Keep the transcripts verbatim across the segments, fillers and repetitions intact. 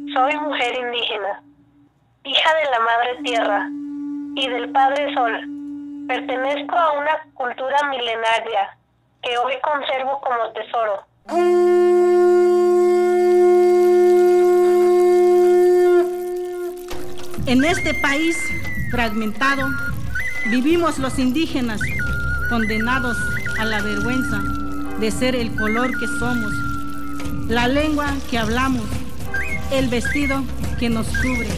Soy mujer indígena, hija de la Madre Tierra y del Padre Sol. Pertenezco a una cultura milenaria que hoy conservo como tesoro. En este país fragmentado vivimos los indígenas, condenados a la vergüenza de ser el color que somos, la lengua que hablamos, el vestido que nos cubre.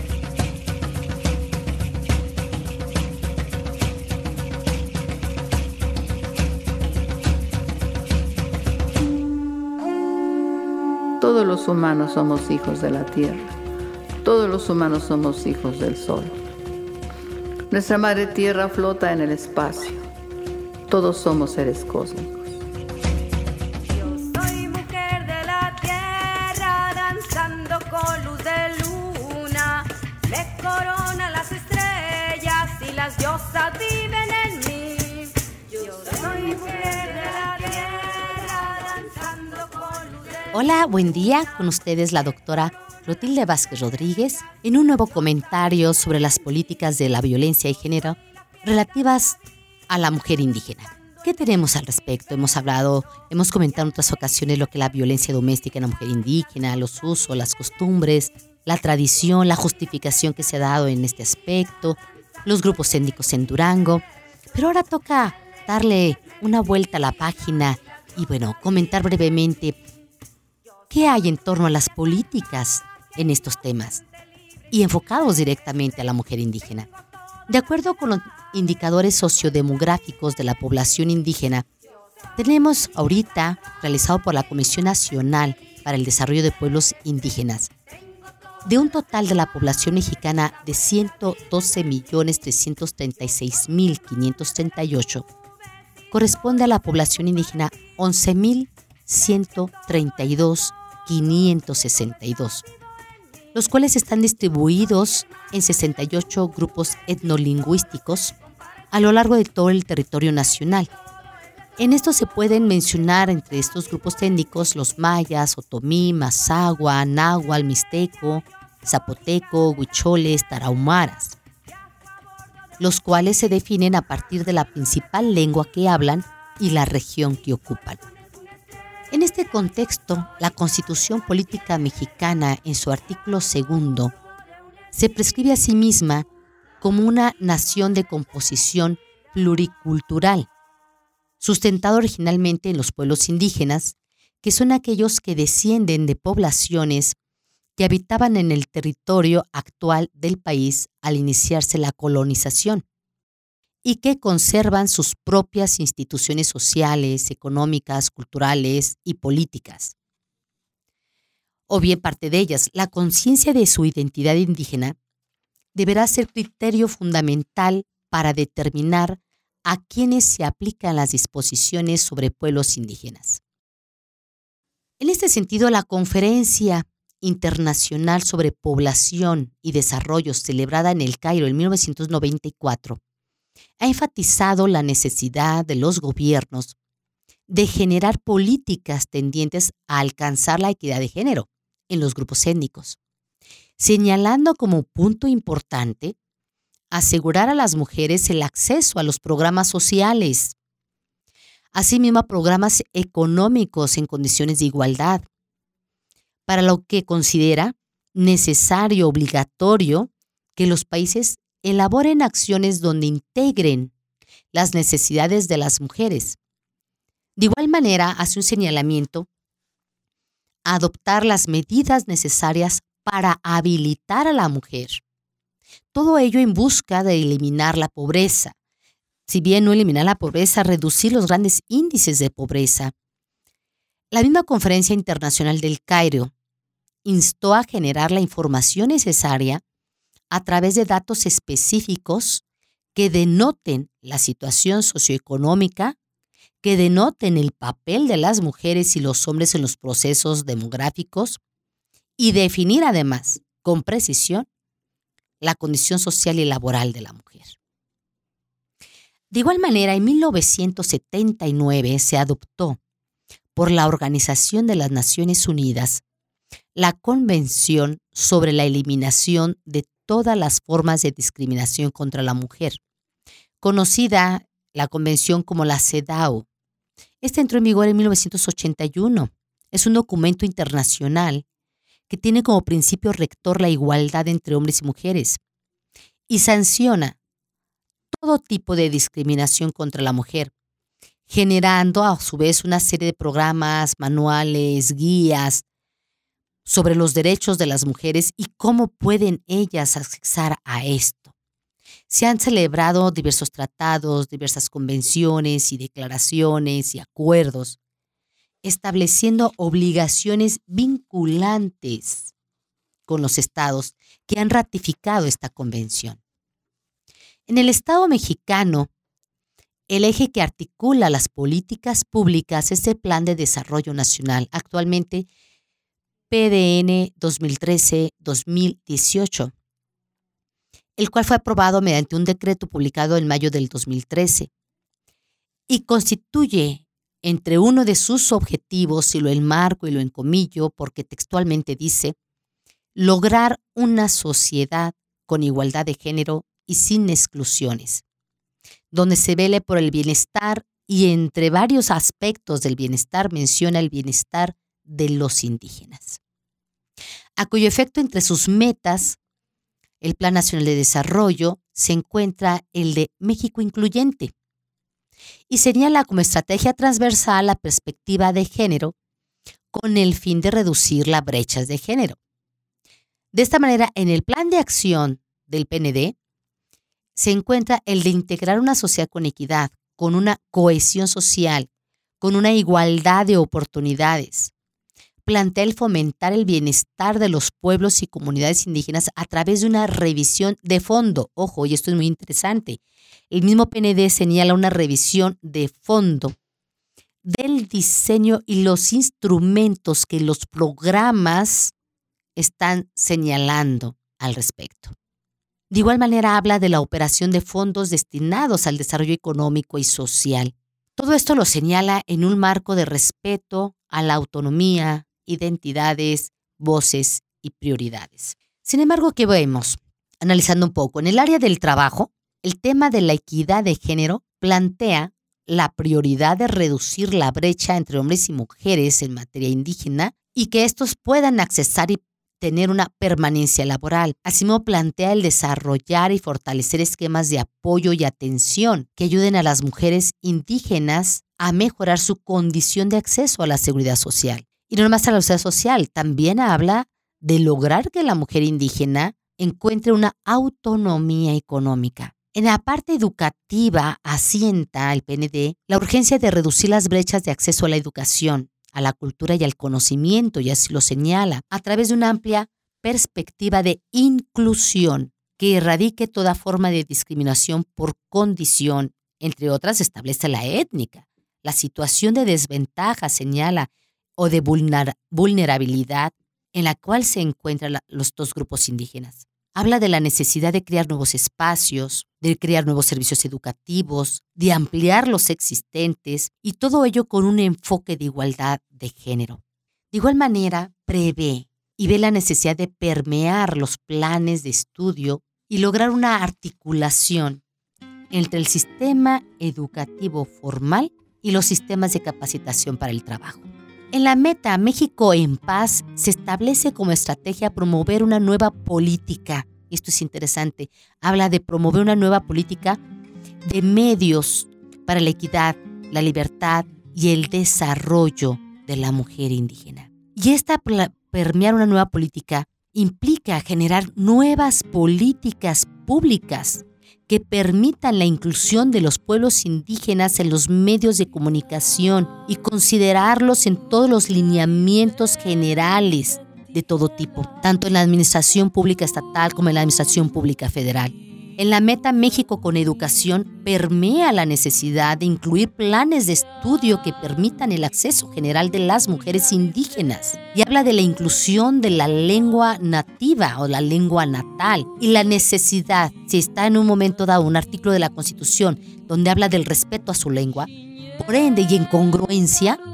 Todos los humanos somos hijos de la tierra. Todos los humanos somos hijos del sol. Nuestra madre tierra flota en el espacio. Todos somos seres cósmicos. Yo soy mujer de la tierra, danzando con luz de luna. Me coronan las estrellas y las diosas viven en mí. Yo soy mujer de la tierra, danzando con luz de luna. Hola, buen día. Con ustedes la doctora Clotilde Vázquez Rodríguez en un nuevo comentario sobre las políticas de la violencia de género relativas a la mujer indígena. ¿Qué tenemos al respecto? Hemos hablado, hemos comentado en otras ocasiones lo que es la violencia doméstica en la mujer indígena, los usos, las costumbres, la tradición, la justificación que se ha dado en este aspecto, los grupos étnicos en Durango. Pero ahora toca darle una vuelta a la página y, bueno, comentar brevemente qué hay en torno a las políticas en estos temas y enfocados directamente a la mujer indígena. De acuerdo con los indicadores sociodemográficos de la población indígena, tenemos ahorita, realizado por la Comisión Nacional para el Desarrollo de Pueblos Indígenas, de un total de la población mexicana de ciento doce millones trescientos treinta y seis mil quinientos treinta y ocho, corresponde a la población indígena once mil ciento treinta y dos mil quinientos sesenta y dos, los cuales están distribuidos en sesenta y ocho grupos etnolingüísticos a lo largo de todo el territorio nacional. En esto se pueden mencionar entre estos grupos étnicos los mayas, otomí, mazahua, náhuatl, mixteco, zapoteco, huicholes, tarahumaras, los cuales se definen a partir de la principal lengua que hablan y la región que ocupan. En este contexto, la Constitución Política Mexicana, en su artículo segundo, se prescribe a sí misma como una nación de composición pluricultural, sustentada originalmente en los pueblos indígenas, que son aquellos que descienden de poblaciones que habitaban en el territorio actual del país al iniciarse la colonización, y que conservan sus propias instituciones sociales, económicas, culturales y políticas. O bien parte de ellas, la conciencia de su identidad indígena deberá ser criterio fundamental para determinar a quiénes se aplican las disposiciones sobre pueblos indígenas. En este sentido, la Conferencia Internacional sobre Población y Desarrollo, celebrada en El Cairo en mil novecientos noventa y cuatro, ha enfatizado la necesidad de los gobiernos de generar políticas tendientes a alcanzar la equidad de género en los grupos étnicos, señalando como punto importante asegurar a las mujeres el acceso a los programas sociales, asimismo a programas económicos en condiciones de igualdad, para lo que considera necesario, obligatorio, que los países elaboren acciones donde integren las necesidades de las mujeres. De igual manera, hace un señalamiento a adoptar las medidas necesarias para habilitar a la mujer. Todo ello en busca de eliminar la pobreza. Si bien no eliminar la pobreza, reducir los grandes índices de pobreza. La misma Conferencia Internacional del Cairo instó a generar la información necesaria a través de datos específicos que denoten la situación socioeconómica, que denoten el papel de las mujeres y los hombres en los procesos demográficos y definir además, con precisión, la condición social y laboral de la mujer. De igual manera, en mil novecientos setenta y nueve se adoptó por la Organización de las Naciones Unidas la Convención sobre la Eliminación de todas las formas de discriminación contra la mujer, conocida la convención como la CEDAW. Esta entró en vigor en mil novecientos ochenta y uno. Es un documento internacional que tiene como principio rector la igualdad entre hombres y mujeres y sanciona todo tipo de discriminación contra la mujer, generando a su vez una serie de programas, manuales, guías sobre los derechos de las mujeres y cómo pueden ellas acceder a esto. Se han celebrado diversos tratados, diversas convenciones y declaraciones y acuerdos, estableciendo obligaciones vinculantes con los estados que han ratificado esta convención. En el Estado mexicano, el eje que articula las políticas públicas es el Plan de Desarrollo Nacional, actualmente P D N dos mil trece a dos mil dieciocho, el cual fue aprobado mediante un decreto publicado en mayo del dos mil trece y constituye entre uno de sus objetivos, y lo enmarco y lo encomillo porque textualmente dice, lograr una sociedad con igualdad de género y sin exclusiones, donde se vele por el bienestar y entre varios aspectos del bienestar menciona el bienestar de los indígenas, a cuyo efecto entre sus metas, el Plan Nacional de Desarrollo, se encuentra el de México Incluyente y señala como estrategia transversal la perspectiva de género con el fin de reducir las brechas de género. De esta manera, en el Plan de Acción del P N D se encuentra el de integrar una sociedad con equidad, con una cohesión social, con una igualdad de oportunidades. Plantea el fomentar el bienestar de los pueblos y comunidades indígenas a través de una revisión de fondo. Ojo, y esto es muy interesante. El mismo P N D señala una revisión de fondo del diseño y los instrumentos que los programas están señalando al respecto. De igual manera habla de la operación de fondos destinados al desarrollo económico y social. Todo esto lo señala en un marco de respeto a la autonomía, identidades, voces y prioridades. Sin embargo, ¿qué vemos? Analizando un poco, en el área del trabajo, el tema de la equidad de género plantea la prioridad de reducir la brecha entre hombres y mujeres en materia indígena y que estos puedan accesar y tener una permanencia laboral. Asimismo, plantea el desarrollar y fortalecer esquemas de apoyo y atención que ayuden a las mujeres indígenas a mejorar su condición de acceso a la seguridad social. Y no nomás a la seguridad social, también habla de lograr que la mujer indígena encuentre una autonomía económica. En la parte educativa asienta el P N D la urgencia de reducir las brechas de acceso a la educación, a la cultura y al conocimiento, y así lo señala, a través de una amplia perspectiva de inclusión que erradique toda forma de discriminación por condición, entre otras establece la étnica, la situación de desventaja señala o de vulner- vulnerabilidad en la cual se encuentran la, los dos grupos indígenas. Habla de la necesidad de crear nuevos espacios, de crear nuevos servicios educativos, de ampliar los existentes y todo ello con un enfoque de igualdad de género. De igual manera, prevé y ve la necesidad de permear los planes de estudio y lograr una articulación entre el sistema educativo formal y los sistemas de capacitación para el trabajo. En la meta México en Paz se establece como estrategia promover una nueva política. Esto es interesante. Habla de promover una nueva política de medios para la equidad, la libertad y el desarrollo de la mujer indígena. Y esta permear una nueva política implica generar nuevas políticas públicas que permitan la inclusión de los pueblos indígenas en los medios de comunicación y considerarlos en todos los lineamientos generales de todo tipo, tanto en la administración pública estatal como en la administración pública federal. En la meta México con Educación permea la necesidad de incluir planes de estudio que permitan el acceso general de las mujeres indígenas y habla de la inclusión de la lengua nativa o la lengua natal y la necesidad, si está en un momento dado un artículo de la Constitución donde habla del respeto a su lengua, por ende y en congruencia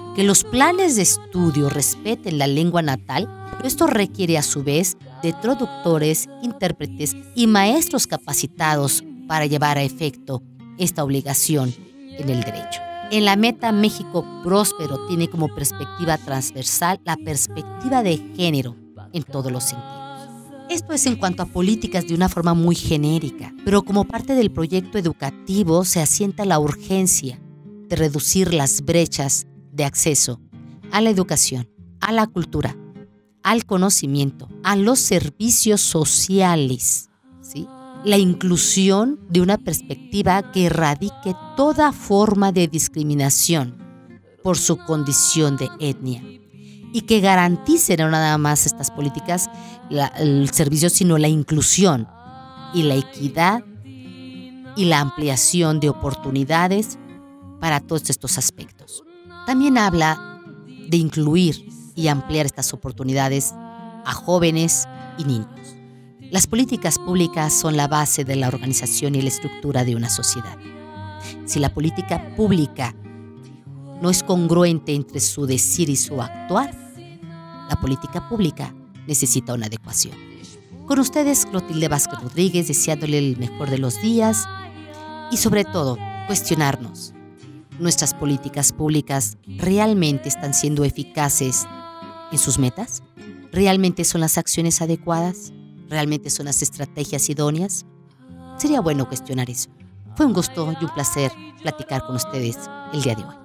que los planes de estudio respeten la lengua natal, pero esto requiere a su vez de traductores, intérpretes y maestros capacitados para llevar a efecto esta obligación en el derecho. En la meta México Próspero tiene como perspectiva transversal la perspectiva de género en todos los sentidos. Esto es en cuanto a políticas de una forma muy genérica, pero como parte del proyecto educativo se asienta la urgencia de reducir las brechas de acceso a la educación, a la cultura, al conocimiento, a los servicios sociales, ¿sí? La inclusión de una perspectiva que erradique toda forma de discriminación por su condición de etnia y que garantice no nada más estas políticas la, el servicio, sino la inclusión y la equidad y la ampliación de oportunidades para todos estos aspectos. También habla de incluir y ampliar estas oportunidades a jóvenes y niños. Las políticas públicas son la base de la organización y la estructura de una sociedad. Si la política pública no es congruente entre su decir y su actuar, la política pública necesita una adecuación. Con ustedes, Clotilde Vázquez Rodríguez, deseándole el mejor de los días y sobre todo cuestionarnos. ¿Nuestras políticas públicas realmente están siendo eficaces en sus metas? ¿Realmente son las acciones adecuadas? ¿Realmente son las estrategias idóneas? Sería bueno cuestionar eso. Fue un gusto y un placer platicar con ustedes el día de hoy.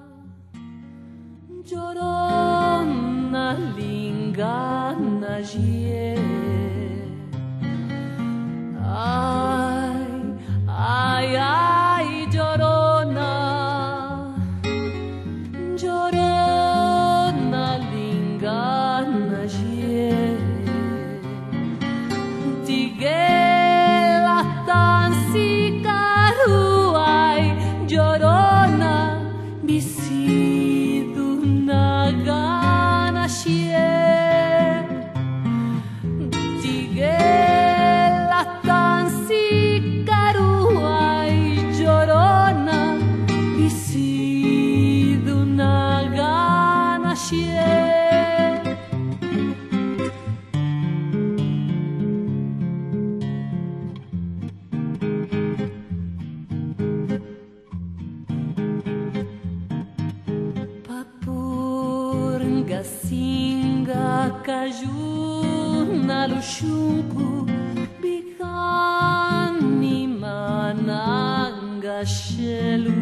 Llorona, lingana, ay, ay, ay, llorona, llorona, lingana, Tigela tansi karuai, llorona, bisidu nagana shie. Tigela tansi karuai, llorona, bisidu nagana shie. Singa kajuna lushunku bikani mananga shelu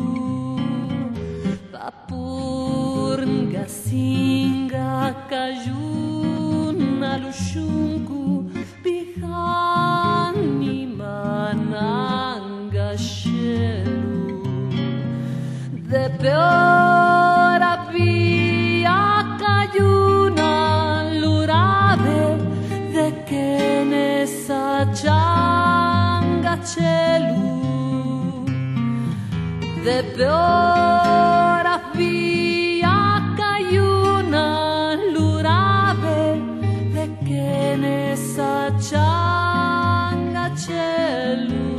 papurnga singa kajuna lushunku bikani mananga shelu de peor había cayuna lurabe de que nesa changa chelu de peor había cayuna lurabe de que nesa changa chelu.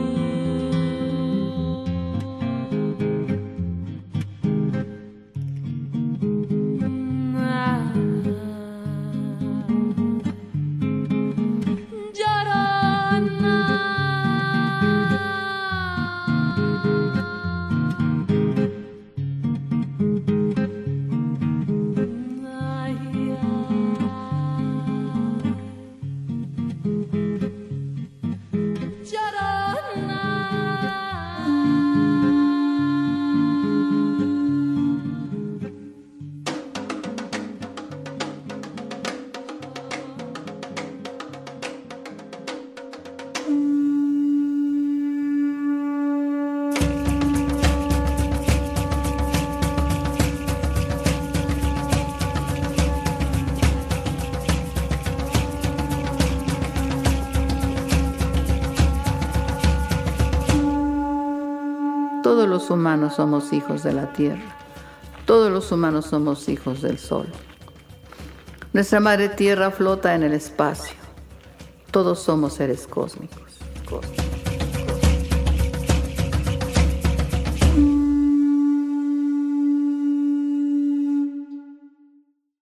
Todos los humanos somos hijos de la tierra. Todos los humanos somos hijos del sol. Nuestra madre tierra flota en el espacio. Todos somos seres cósmicos. cósmicos.